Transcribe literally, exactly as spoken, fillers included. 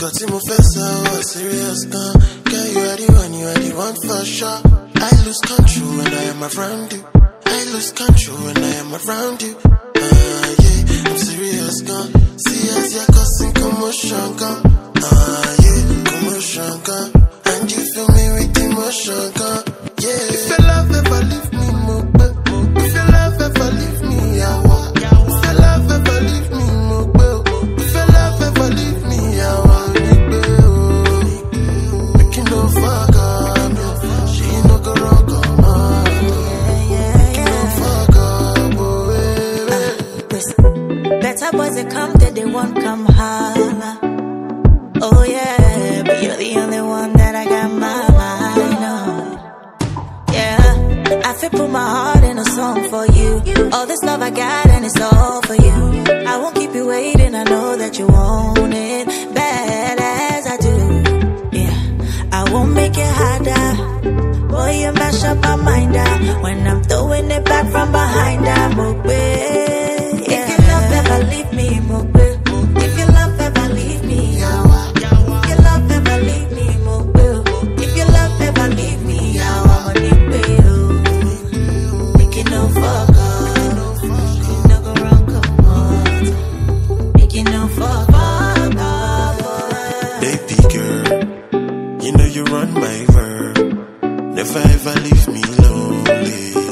tí mo fẹ́ sọ wá serious gan. Girl, you are the one, you are the one for sure. I lose control when I am around you. I lose control when I am around you. Uh, yeah, I'm serious gan. See as you're causing commotion gan. Uh, yeah, commotion gan. And you fill me with emotion gan. Yeah, if your love ever leave me, mo pe. If your love ever leave me, I walk. If your love ever leave me, mo pe. If your love ever leave me, I walk. Making no fuck up, she no go rock on. Making no fuck up, oh, uh, better boys they come, then they won't come holla. Oh yeah, but you're the only one that I got my mind on. Yeah, I feel put my heart in a song for you. All this love I got and it's all for you. I won't keep you waiting, I know that you want it bad as I do. Yeah, I won't make it harder. Boy, you mash up my mind out. When I'm throwing it back from behind, I'm okay. Yeah. If your love ever leave me, Mobe. If your love ever leave me, Yawa. If your love ever leave me, Mobe. If your love ever leave me, Yawa. Making no fuck up. No go wrong, come on. Making no fuck up. Baby girl, you know you run my world. Never ever leave me lonely.